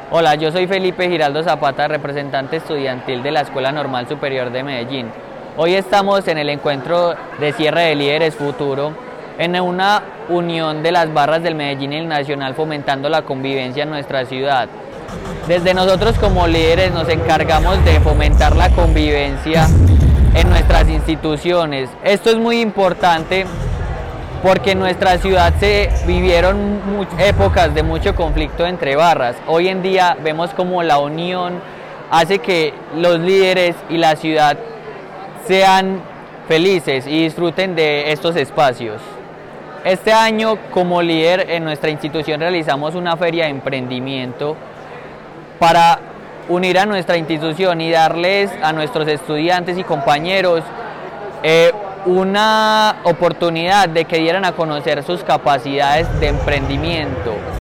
Hola, yo soy Felipe Giraldo Zapata, representante estudiantil de la Escuela Normal Superior de Medellín. Hoy estamos en el encuentro de cierre de Líderes Futuro, en una unión de las barras del Medellín y el Nacional fomentando la convivencia en nuestra ciudad. Desde nosotros como líderes nos encargamos de fomentar la convivencia en nuestras instituciones. Esto es muy importante porque en nuestra ciudad se vivieron épocas de mucho conflicto entre barras. Hoy en día vemos como la unión hace que los líderes y la ciudad sean felices y disfruten de estos espacios. Este año, como líder en nuestra institución, realizamos una feria de emprendimiento para unir a nuestra institución y darles a nuestros estudiantes y compañeros una oportunidad de que dieran a conocer sus capacidades de emprendimiento.